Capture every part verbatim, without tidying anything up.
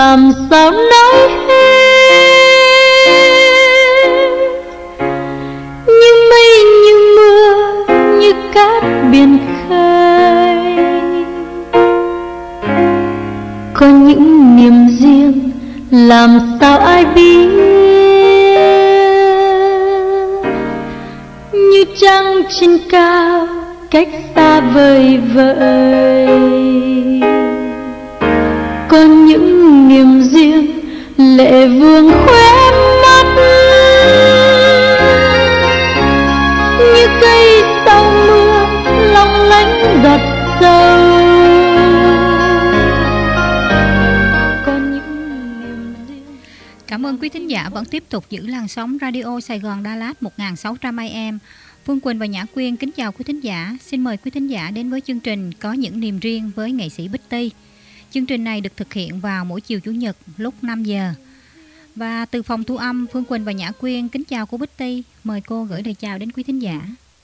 làm sao nói hết, như mây như mưa như cát biển khơi. Có những niềm riêng làm sao ai biết, như trăng trên cao cách xa vời vợi. Có những niềm riêng lệ vương khóe mắt, như cây sau mưa long lánh giọt sâu. Có những niềm riêng. Cảm ơn quý thính giả vẫn tiếp tục giữ làn sóng Radio Sài Gòn Đà Lạt một nghìn sáu trăm A M. Phương Quỳnh và Nhã Quyên kính chào quý thính giả. Xin mời quý thính giả đến với chương trình Có những niềm riêng với nghệ sĩ Bích Ti. Chương trình này được thực hiện vào mỗi chiều Chủ nhật lúc năm giờ. Và từ phòng thu âm, Phương Quỳnh và Nhã Quyên kính chào cô Bích Ti. Mời cô gửi lời chào đến quý thính giả.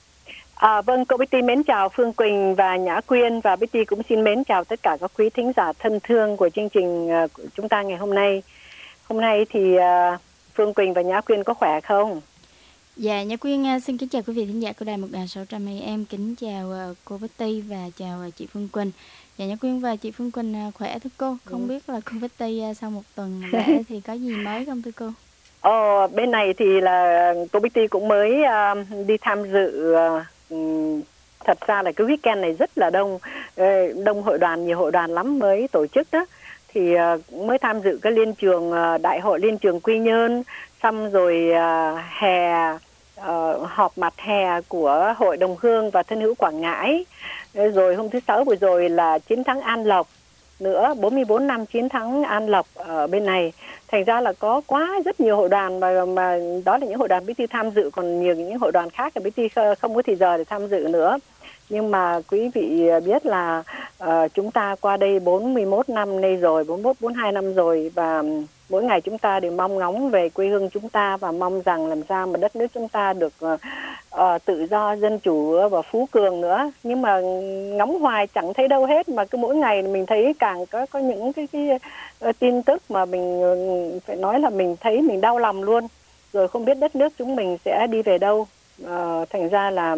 À, vâng, cô Bích Ti mến chào Phương Quỳnh và Nhã Quyên, và Bích Ti cũng xin mến chào tất cả các quý thính giả thân thương của chương trình uh, của chúng ta ngày hôm nay. Hôm nay thì uh, Phương Quỳnh và Nhã Quyên có khỏe không? Dạ, Nhã Quyên xin kính chào quý vị thính giả của đài một nghìn sáu trăm A M, kính chào uh, cô Bích Ti và chào uh, chị Phương Quỳnh. Dạ, Nhã Quyên và chị Phương Quỳnh uh, khỏe thưa cô. Không ừ. biết là cô Bích Ti uh, sau một tuần lễ thì có gì mới không thưa cô? Ồ, bên này thì là cô Bích Ti cũng mới uh, đi tham dự. Uh, thật ra là cái weekend này rất là đông, uh, đông hội đoàn, nhiều hội đoàn lắm mới tổ chức đó. Thì uh, mới tham dự cái liên trường uh, đại hội liên trường Quy Nhơn, xong rồi uh, hè uh, họp mặt hè của Hội Đồng Hương và Thân hữu Quảng Ngãi. Rồi hôm thứ Sáu vừa rồi là chiến thắng An Lộc nữa, bốn mươi tư năm chiến thắng An Lộc ở bên này. Thành ra là có quá rất nhiều hội đoàn, mà, mà đó là những hội đoàn Bích Ti tham dự, còn nhiều những hội đoàn khác là Bích Ti không có thời giờ để tham dự nữa. Nhưng mà quý vị biết là uh, chúng ta qua đây bốn mươi mốt năm nay rồi, bốn mươi mốt, bốn mươi hai năm rồi, và mỗi ngày chúng ta đều mong ngóng về quê hương chúng ta và mong rằng làm sao mà đất nước chúng ta được uh, uh, tự do, dân chủ và phú cường nữa. Nhưng mà ngóng hoài chẳng thấy đâu hết, mà cứ mỗi ngày mình thấy càng có có những cái, cái uh, tin tức mà mình uh, phải nói là mình thấy mình đau lòng luôn. Rồi không biết đất nước chúng mình sẽ đi về đâu. Uh, thành ra là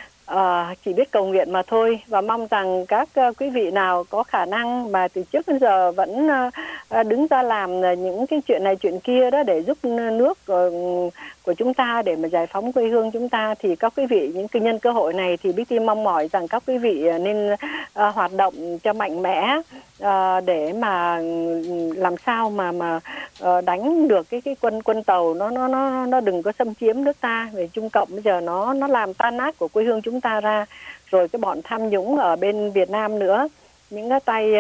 À, chỉ biết cầu nguyện mà thôi, và mong rằng các uh, quý vị nào có khả năng mà từ trước đến giờ vẫn uh, đứng ra làm uh, những cái chuyện này chuyện kia đó để giúp nước uh, của chúng ta, để mà giải phóng quê hương chúng ta, thì các quý vị, những cái nhân cơ hội này thì Bích Ti mong mỏi rằng các quý vị uh, nên uh, hoạt động cho mạnh mẽ uh, để mà làm sao mà mà uh, đánh được cái cái quân quân tàu nó nó nó nó đừng có xâm chiếm nước ta. Về Trung Cộng bây giờ nó nó làm tan nát của quê hương chúng ta ra, rồi cái bọn tham nhũng ở bên Việt Nam nữa, những cái tay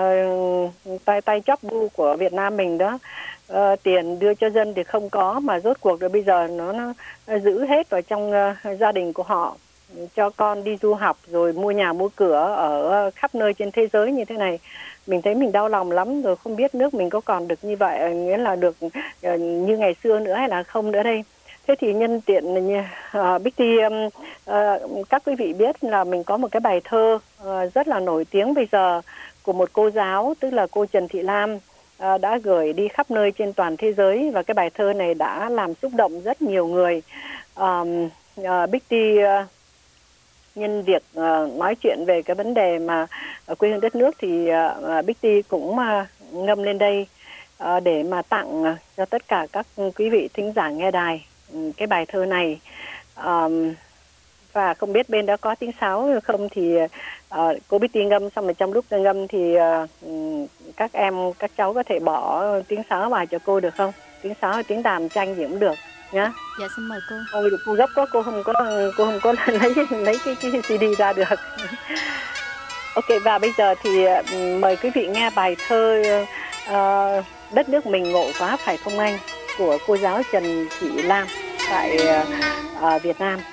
uh, tay tay chóp bu của Việt Nam mình đó, uh, tiền đưa cho dân thì không có, mà rốt cuộc rồi bây giờ nó, nó giữ hết vào trong uh, gia đình của họ, cho con đi du học rồi mua nhà mua cửa ở khắp nơi trên thế giới như thế này. Mình thấy mình đau lòng lắm rồi, không biết nước mình có còn được như vậy, nghĩa là được uh, như ngày xưa nữa hay là không nữa đây. Thế thì nhân tiện uh, Bích Ti, um, uh, các quý vị biết là mình có một cái bài thơ uh, rất là nổi tiếng bây giờ của một cô giáo, tức là cô Trần Thị Lam, uh, đã gửi đi khắp nơi trên toàn thế giới, và cái bài thơ này đã làm xúc động rất nhiều người. Um, uh, Bích Ti uh, nhân việc uh, nói chuyện về cái vấn đề mà uh, quê hương đất nước thì uh, Bích Ti cũng uh, ngâm lên đây uh, để mà tặng uh, cho tất cả các quý vị thính giả nghe đài cái bài thơ này. Um, và không biết bên đó có tiếng sáo không thì uh, cô Bích Ti ngâm xong rồi trong lúc ngâm thì uh, các em các cháu có thể bỏ tiếng sáo vào cho cô được không? Tiếng sáo hay tiếng đàn tranh gì cũng được nhá. Dạ xin mời cô. Ôi cô gấp quá, cô không có cô không có lấy lấy cái cái xê đê ra được. Ok, và bây giờ thì uh, mời quý vị nghe bài thơ uh, Đất nước mình ngộ quá phải không anh, của cô giáo Trần Thị Lam tại uh, Việt Nam.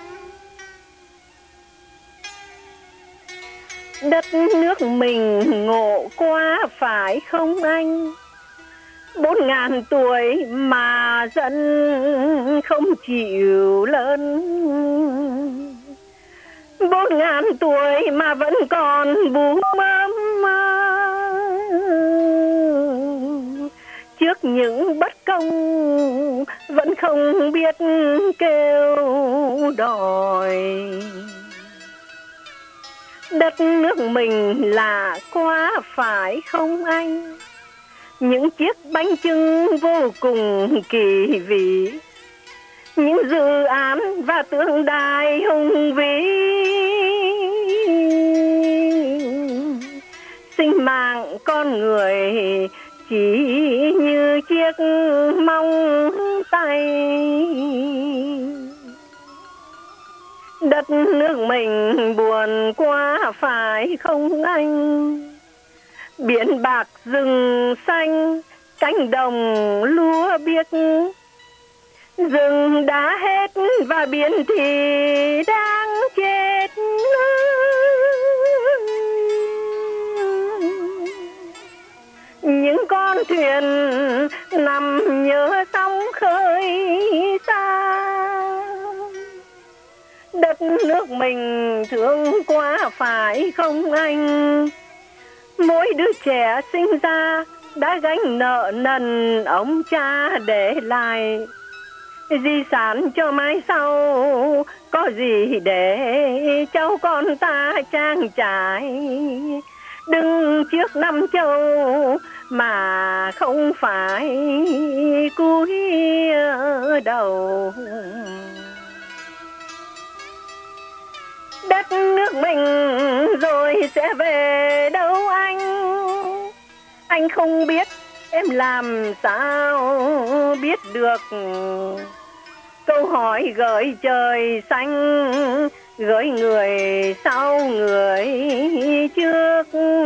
Đất nước mình ngộ quá phải không anh, bốn ngàn tuổi mà dân không chịu lớn, bốn ngàn tuổi mà vẫn còn bú mớm. những bất công vẫn không biết kêu đòi. Đất nước mình là quá phải không anh? Những chiếc bánh chưng vô cùng kỳ vĩ, những dự án và tượng đài hùng vĩ, sinh mạng con người chỉ như chiếc móng tay. Đất nước mình buồn quá phải không anh? Biển bạc rừng xanh, cánh đồng lúa biếc, rừng đã hết và biển thì đang chết. Những con thuyền nằm nhớ sóng khơi xa. Đất nước mình thương quá phải không anh? Mỗi đứa trẻ sinh ra đã gánh nợ nần ông cha để lại. Di sản cho mai sau có gì để cháu con ta trang trải. Đứng trước năm châu mà không phải cúi đầu. Đất nước mình rồi sẽ về đâu anh? Anh không biết, em làm sao biết được. Câu hỏi gửi trời xanh, gửi người sau người trước.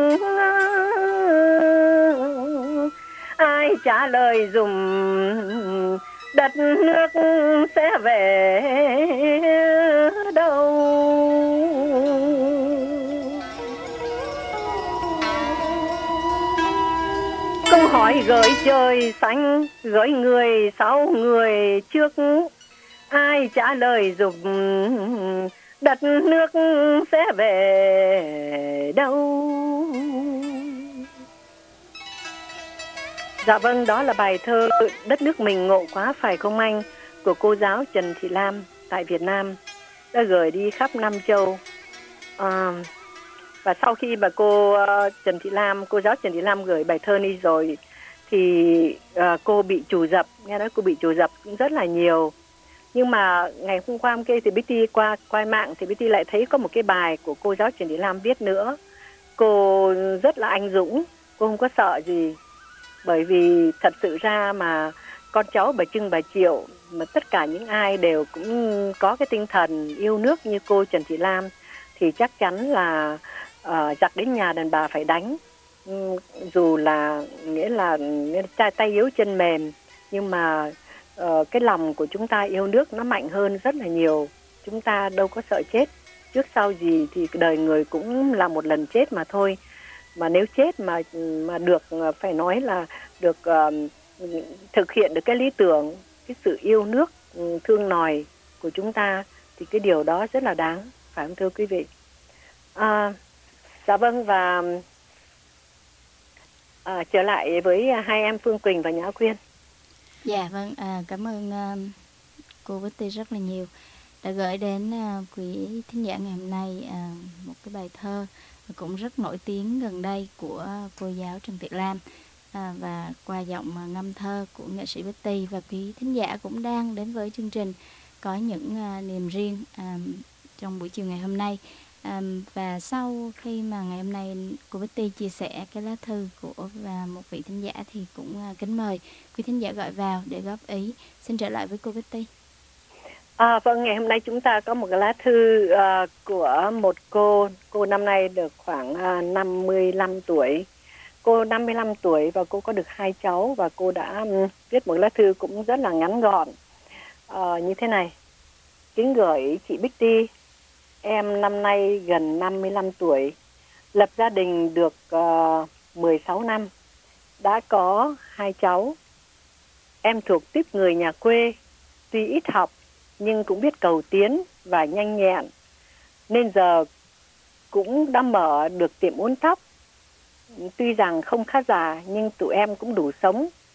Ai trả lời dùm đất nước sẽ về đâu? Câu hỏi gửi trời xanh, gửi người sau người trước. Ai trả lời dùm đất nước sẽ về đâu? Dạ vâng, đó là bài thơ Đất nước mình ngộ quá phải không anh của cô giáo Trần Thị Lam tại Việt Nam, đã gửi đi khắp năm châu. À, và sau khi mà cô uh, Trần Thị Lam, cô giáo Trần Thị Lam gửi bài thơ đi rồi thì uh, cô bị trù dập, nghe nói cô bị trù dập cũng rất là nhiều. Nhưng mà ngày hôm qua hôm kia thì Bích Ti qua qua mạng thì Bích Ti lại thấy có một cái bài của cô giáo Trần Thị Lam viết nữa. Cô rất là anh dũng, cô không có sợ gì. Bởi vì thật sự ra mà con cháu bà Trưng bà Triệu mà tất cả những ai đều cũng có cái tinh thần yêu nước như cô Trần Thị Lam thì chắc chắn là uh, giặc đến nhà đàn bà phải đánh. Um, dù là nghĩa là tay, tay yếu chân mềm, nhưng mà uh, cái lòng của chúng ta yêu nước nó mạnh hơn rất là nhiều. Chúng ta đâu có sợ chết. Trước sau gì thì đời người cũng là một lần chết mà thôi. Mà nếu chết mà mà được, phải nói là được uh, thực hiện được cái lý tưởng, cái sự yêu nước, thương nòi của chúng ta thì cái điều đó rất là đáng, phải không thưa quý vị? À, dạ vâng, và à, trở lại với hai em Phương Quỳnh và Nhã Quyên. Dạ vâng, à, cảm ơn uh, cô Bích Ti rất là nhiều đã gửi đến uh, quý thính giả ngày hôm nay uh, một cái bài thơ cũng rất nổi tiếng gần đây của cô giáo Trần Thị Lam, à, và qua giọng ngâm thơ của nghệ sĩ Bích Ti. Và quý thính giả cũng đang đến với chương trình có những à, niềm riêng à, trong buổi chiều ngày hôm nay. À, và sau khi mà ngày hôm nay cô Bích Ti chia sẻ cái lá thư của và một vị thính giả thì cũng à, kính mời quý thính giả gọi vào để góp ý. Xin trở lại với cô Bích Ti. À, vâng, ngày hôm nay chúng ta có một cái lá thư uh, của một cô. Cô năm nay được khoảng uh, năm mươi lăm tuổi. Cô năm mươi lăm tuổi và cô có được hai cháu. Và cô đã um, viết một lá thư cũng rất là ngắn gọn uh, như thế này. Kính gửi chị Bích Ti. Em năm nay gần năm mươi lăm tuổi. Lập gia đình được uh, mười sáu năm. Đã có hai cháu. Em thuộc tiếp người nhà quê. Tuy ít học nhưng cũng biết cầu tiến và nhanh nhẹn, nên giờ cũng đã mở được tiệm uốn tóc. Tuy rằng không khá giả nhưng tụi em cũng đủ sống.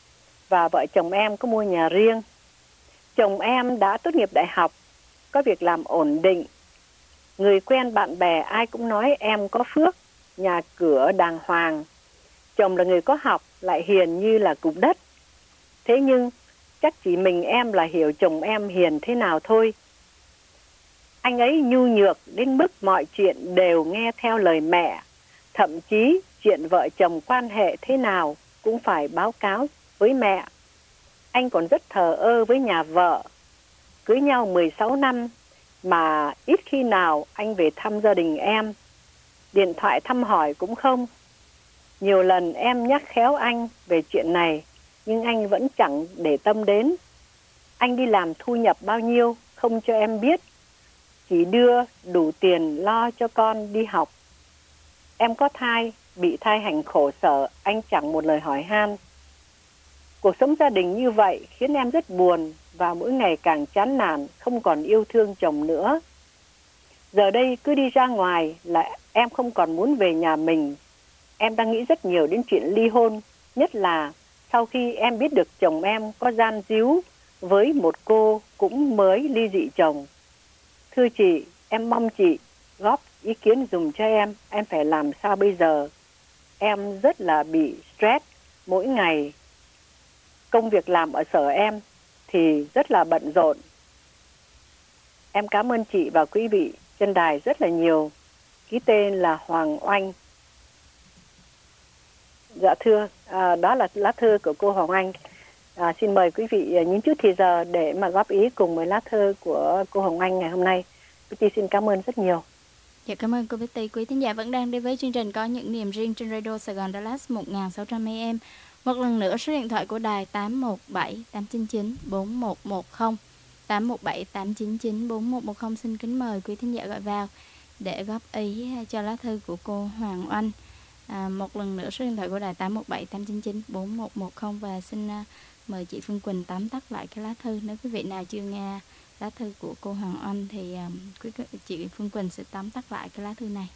và vợ chồng em có mua nhà riêng. Chồng em đã tốt nghiệp đại học, có việc làm ổn định. Người quen bạn bè ai cũng nói em có phước, nhà cửa đàng hoàng. Chồng là người có học, lại hiền như là cục đất. Thế nhưng chắc chỉ mình em là hiểu chồng em hiền thế nào thôi. Anh ấy nhu nhược đến mức mọi chuyện đều nghe theo lời mẹ. Thậm chí chuyện vợ chồng quan hệ thế nào cũng phải báo cáo với mẹ. Anh còn rất thờ ơ với nhà vợ. Cưới nhau mười sáu năm mà ít khi nào anh về thăm gia đình em. Điện thoại thăm hỏi cũng không. Nhiều lần em nhắc khéo anh về chuyện này, nhưng anh vẫn chẳng để tâm đến. Anh đi làm thu nhập bao nhiêu không cho em biết, chỉ đưa đủ tiền lo cho con đi học. Em có thai, bị thai hành khổ sở, anh chẳng một lời hỏi han. Cuộc sống gia đình như vậy khiến em rất buồn và mỗi ngày càng chán nản, không còn yêu thương chồng nữa. Giờ đây cứ đi ra ngoài là em không còn muốn về nhà mình. Em đang nghĩ rất nhiều đến chuyện ly hôn, nhất là sau khi em biết được chồng em có gian díu với một cô cũng mới ly dị chồng. Thưa chị, em mong chị góp ý kiến dùm cho em, em phải làm sao bây giờ? Em rất là bị stress mỗi ngày. Công việc làm ở sở em thì rất là bận rộn. Em cảm ơn chị và quý vị trên đài rất là nhiều. Ký tên là Hoàng Oanh. Dạ thưa, à, đó là lá thư của cô Hoàng Oanh. À, xin mời quý vị những chút thì giờ để mà góp ý cùng với lá thư của cô Hoàng Oanh ngày hôm nay. Betty xin cảm ơn rất nhiều. Dạ, cảm ơn cô Betty. Quý thính giả vẫn đang đến với chương trình Có Những Niềm Riêng trên Radio Sài Gòn Dallas một nghìn sáu trăm a em. Một lần nữa số điện thoại của đài tám một bảy tám chín chín bốn một một không, tám một bảy tám chín chín bốn một một không. Xin kính mời quý thính giả gọi vào để góp ý cho lá thư của cô Hoàng Oanh. À, một lần nữa số điện thoại của đài tám một bảy tám chín chín bốn một một không. Và xin uh, mời chị Phương Quỳnh tóm tắt lại cái lá thư. Nếu quý vị nào chưa nghe lá thư của cô Hoàng Oanh thì um, quý chị Phương Quỳnh sẽ tóm tắt lại cái lá thư này.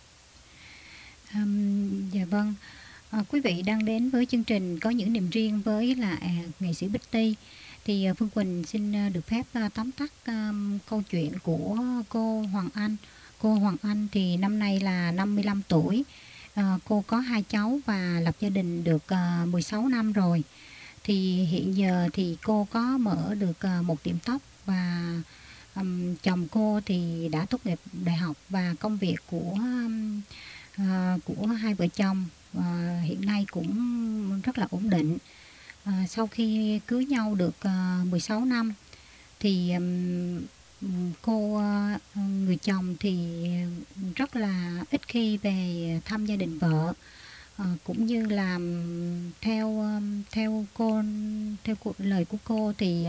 Um, dạ vâng. À, quý vị đang đến với chương trình Có Những Niềm Riêng với là à, nghệ sĩ Betty. Thì uh, Phương Quỳnh xin uh, được phép uh, tóm tắt um, câu chuyện của cô Hoàng Anh. Cô Hoàng Anh thì năm nay là năm mươi lăm tuổi. À, cô có hai cháu và lập gia đình được uh, mười sáu năm rồi. Thì hiện giờ thì cô có mở được uh, một tiệm tóc và um, chồng cô thì đã tốt nghiệp đại học và công việc của um, uh, của hai vợ chồng uh, hiện nay cũng rất là ổn định. Uh, sau khi cưới nhau được uh, mười sáu năm thì um, cô uh, người chồng thì rất là ít khi về thăm gia đình vợ. À, cũng như là theo theo cô theo cô, lời của cô thì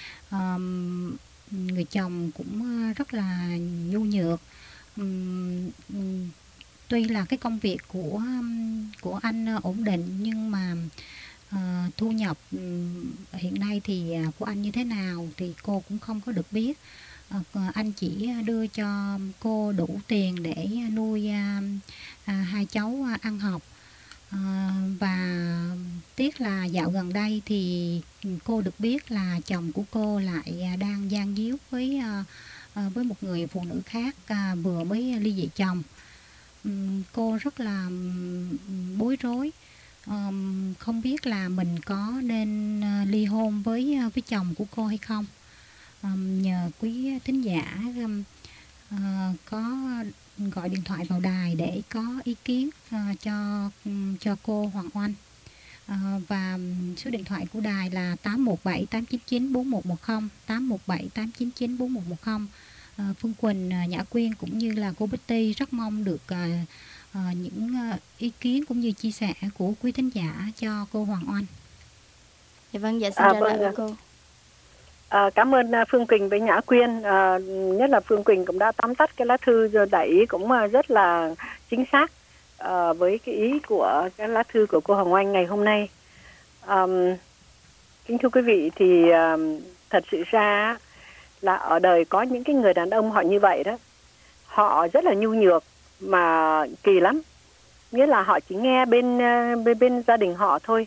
um, người chồng cũng rất là nhu nhược. Um, um, tuy là cái công việc của của anh ổn định nhưng mà uh, thu nhập um, hiện nay thì của anh như thế nào thì cô cũng không có được biết. Uh, anh chỉ đưa cho cô đủ tiền để nuôi uh, uh, hai cháu ăn học. À, và tiếc là dạo gần đây thì cô được biết là chồng của cô lại đang gian díu với à, với một người phụ nữ khác à, vừa mới ly dị chồng. Um, cô rất là bối rối, um, không biết là mình có nên uh, ly hôn với với chồng của cô hay không. Um, nhờ quý thính giả um, uh, có gọi điện thoại vào đài để có ý kiến uh, cho cho cô Hoàng Oanh. Uh, và số điện thoại của đài là tám một bảy tám chín chín bốn một một không, tám một bảy tám chín chín bốn một một không. Uh, Phương Quỳnh, uh, Nhã Quyên cũng như là cô Betty rất mong được uh, uh, những uh, ý kiến cũng như chia sẻ của quý thính giả cho cô Hoàng Oanh. Dạ vâng, dạ xin à, trả vâng, lời cô. À, cảm ơn Phương Quỳnh với Nhã Quyên. À, nhất là Phương Quỳnh cũng đã tóm tắt cái lá thư rồi, đại ý cũng rất là chính xác à, với cái ý của cái lá thư của cô Hồng Oanh ngày hôm nay. À, kính thưa quý vị, thì à, thật sự ra là ở đời có những cái người đàn ông họ như vậy đó, họ rất là nhu nhược mà kỳ lắm, nghĩa là họ chỉ nghe bên bên bên gia đình họ thôi,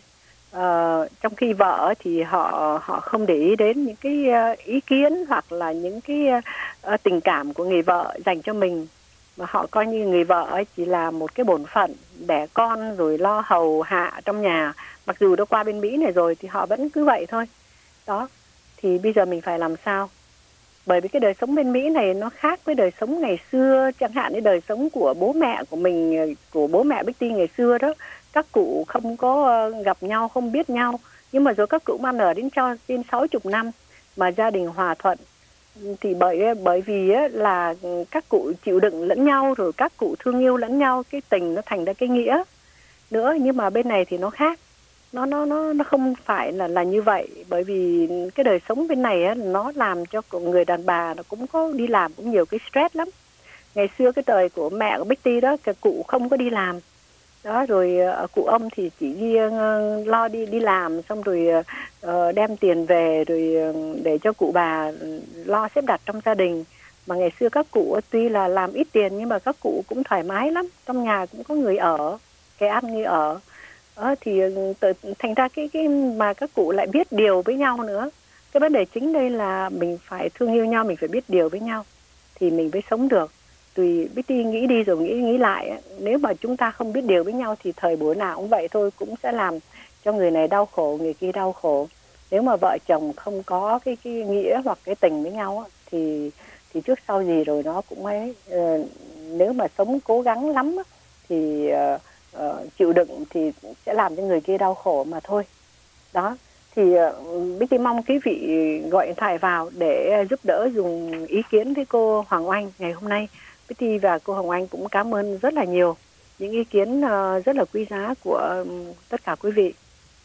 Ờ, trong khi vợ thì họ họ không để ý đến những cái uh, ý kiến hoặc là những cái uh, tình cảm của người vợ dành cho mình, mà họ coi như người vợ ấy chỉ là một cái bổn phận đẻ con rồi lo hầu hạ trong nhà. Mặc dù đã qua bên Mỹ này rồi thì họ vẫn cứ vậy thôi. Đó, thì bây giờ mình phải làm sao? Bởi vì cái đời sống bên Mỹ này nó khác với đời sống ngày xưa, chẳng hạn như đời sống của bố mẹ của mình, của bố mẹ Bích Ti ngày xưa đó. Các cụ không có gặp nhau, không biết nhau, nhưng mà rồi các cụ ăn ở đến cho trên sáu chục năm mà gia đình hòa thuận. Thì bởi bởi vì là các cụ chịu đựng lẫn nhau, rồi các cụ thương yêu lẫn nhau, cái tình nó thành ra cái nghĩa nữa. Nhưng mà bên này thì nó khác, nó nó nó nó không phải là là như vậy. Bởi vì cái đời sống bên này á, nó làm cho người đàn bà nó cũng có đi làm cũng nhiều cái stress lắm. Ngày xưa cái thời của mẹ của Bích Ti đó, cái cụ không có đi làm đó, rồi uh, cụ ông thì chỉ đi uh, lo đi đi làm, xong rồi uh, đem tiền về rồi uh, để cho cụ bà lo xếp đặt trong gia đình. Mà ngày xưa các cụ tuy là làm ít tiền nhưng mà các cụ cũng thoải mái lắm, trong nhà cũng có người ở, cái ăn người ở. Đó, thì tự, thành ra cái cái mà các cụ lại biết điều với nhau nữa. Cái vấn đề chính đây là mình phải thương yêu nhau, mình phải biết điều với nhau thì mình mới sống được. Tùy Bích Ti nghĩ đi rồi nghĩ nghĩ lại, nếu mà chúng ta không biết điều với nhau thì thời buổi nào cũng vậy thôi, cũng sẽ làm cho người này đau khổ, người kia đau khổ. Nếu mà vợ chồng không có cái cái nghĩa hoặc cái tình với nhau thì thì trước sau gì rồi nó cũng ấy. Uh, nếu mà sống cố gắng lắm thì uh, uh, chịu đựng thì sẽ làm cho người kia đau khổ mà thôi. Đó, thì uh, Bích Ti mong quý vị gọi điện thoại vào để giúp đỡ dùng ý kiến với cô Hoàng Oanh ngày hôm nay. Bích Ti và cô Hồng Anh cũng cảm ơn rất là nhiều những ý kiến uh, rất là quý giá của um, tất cả quý vị.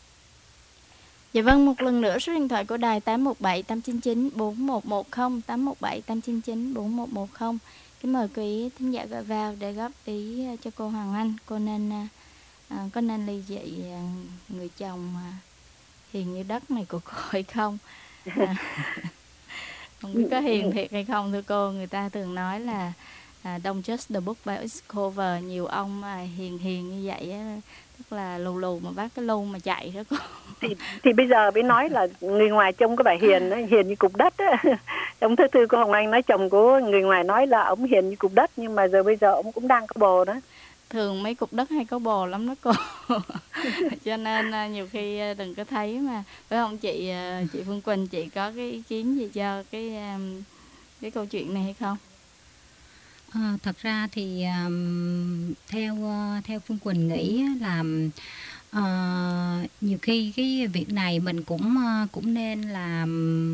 Dạ vâng, một lần nữa số điện thoại của đài tám một bảy tám chín chín bốn một một không, tám một bảy tám chín chín bốn một một không. Kính mời quý thính giả gọi vào để góp ý cho cô Hoàng Anh. Cô nên uh, có nên ly dị uh, người chồng uh, hiền như đất này của cô hay không? Uh, không biết có hiền thiệt hay không thưa cô. Người ta thường nói là À, don't judge the book by its cover. Nhiều ông mà hiền hiền như vậy á, tức là lù lù mà bắt cái lu mà chạy đó cô. Thì, thì bây giờ mới nói là người ngoài trông có vẻ hiền, hiền như cục đất á. Ông thứ tư cô Hồng Anh nói chồng của người ngoài nói là ông hiền như cục đất, nhưng mà giờ bây giờ ông cũng đang có bồ đó. Thường mấy cục đất hay có bồ lắm đó cô. Cho nên nhiều khi đừng có thấy mà. Phải không chị chị Phương Quỳnh, chị có cái ý kiến gì cho cái cái câu chuyện này hay không? À, thật ra thì um, theo uh, theo Phương Quỳnh nghĩ là uh, nhiều khi cái việc này mình cũng uh, cũng nên là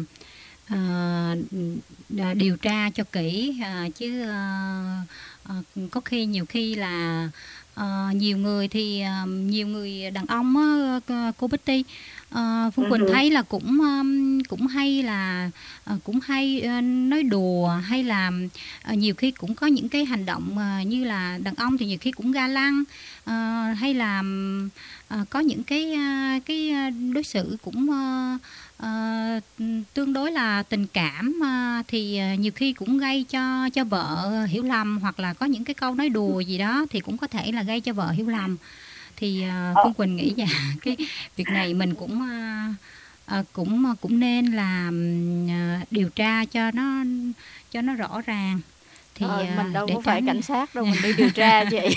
uh, điều tra cho kỹ, uh, chứ uh, uh, có khi nhiều khi là uh, nhiều người thì uh, nhiều người đàn ông uh, cô Bích Ti, Uh, Phương Quỳnh thấy là cũng um, cũng hay là uh, cũng hay uh, nói đùa, hay là uh, nhiều khi cũng có những cái hành động uh, như là đàn ông thì nhiều khi cũng ga lăng, uh, hay là uh, có những cái uh, cái đối xử cũng uh, uh, tương đối là tình cảm, uh, thì uh, nhiều khi cũng gây cho cho vợ hiểu lầm, hoặc là có những cái câu nói đùa gì đó thì cũng có thể là gây cho vợ hiểu lầm. Thì uh, Phương Quỳnh nghĩ là cái việc này mình cũng uh, uh, cũng cũng nên là uh, điều tra cho nó cho nó rõ ràng. Thì ờ, mình đâu để có phải tránh... cảnh sát đâu, mình đi điều tra chị.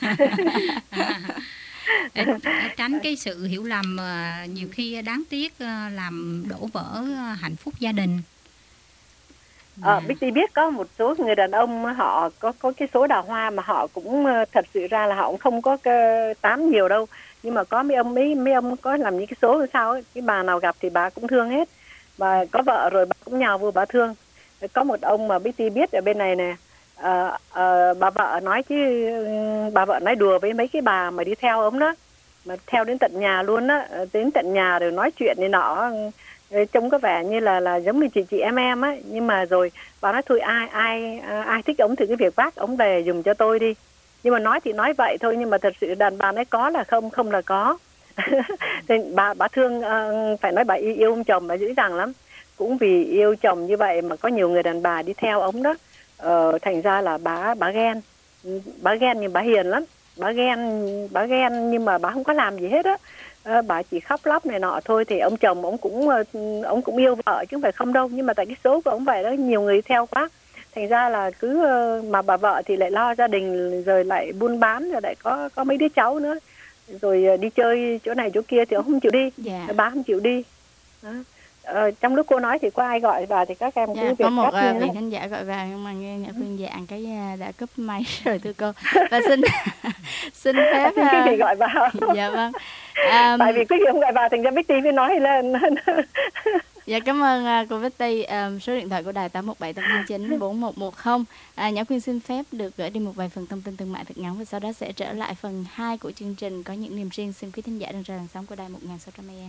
để, để tránh cái sự hiểu lầm uh, nhiều khi đáng tiếc uh, làm đổ vỡ uh, hạnh phúc gia đình. Ờ, Bích Ti biết có một số người đàn ông họ có có cái số đào hoa mà họ cũng thật sự ra là họ cũng không có cái tám nhiều đâu, nhưng mà có mấy ông mấy mấy ông có làm những cái số làm sao ấy, cái bà nào gặp thì bà cũng thương hết, và có vợ rồi bà cũng nhào vô bà thương. Có một ông mà Bích Ti biết ở bên này nè, à, à, bà vợ nói chứ bà vợ nói đùa với mấy cái bà mà đi theo ông đó, mà theo đến tận nhà luôn á, đến tận nhà rồi nói chuyện này nọ, trông có vẻ như là là giống như chị chị em em á, nhưng mà rồi bà nói thôi ai ai ai thích ống thì cái việc vác ống về dùng cho tôi đi. Nhưng mà nói thì nói vậy thôi, nhưng mà thật sự đàn bà nói có là không, không là có. Thì bà bà thương, uh, phải nói bà yêu, yêu ông chồng bà dữ dằn lắm, cũng vì yêu chồng như vậy mà có nhiều người đàn bà đi theo ống đó, uh, thành ra là bà bà ghen, bà ghen nhưng bà hiền lắm, bà ghen bà ghen nhưng mà bà không có làm gì hết á. ờ, bà chỉ khóc lóc này nọ thôi, thì ông chồng ông cũng ờ, ông cũng yêu vợ chứ không phải không đâu, nhưng mà tại cái số của ông vậy đó, nhiều người theo quá, thành ra là cứ ờ, mà bà vợ thì lại lo gia đình, rồi lại buôn bán, rồi lại có có mấy đứa cháu nữa, rồi ờ, đi chơi chỗ này chỗ kia thì ông không chịu đi, Dạ. bà không chịu đi. Đó. Ờ, trong lúc cô nói thì có ai gọi vào thì các em Dạ, cứ có việc một cắt à, nha. vị khán giả gọi vào nhưng mà nghe Nhã Quyên dạng cái à, đã cúp máy rồi thưa cô. Và xin xin phép Xin quý à, vị gọi vào. dạ vâng. À, Tại vì quý vị không gọi vào thành ra Bích Ti mới nói lên. dạ cảm ơn à, cô Betty. À, số điện thoại của đài tám một bảy tám hai chín bốn một một không. À, Nhã Quyên xin phép được gửi đi một vài phần thông tin thương mại thật ngắn và sau đó sẽ trở lại phần hai của chương trình Có những niềm riêng. Xin quý thính giả đừng rời làn sóng của đài một nghìn sáu trăm a em.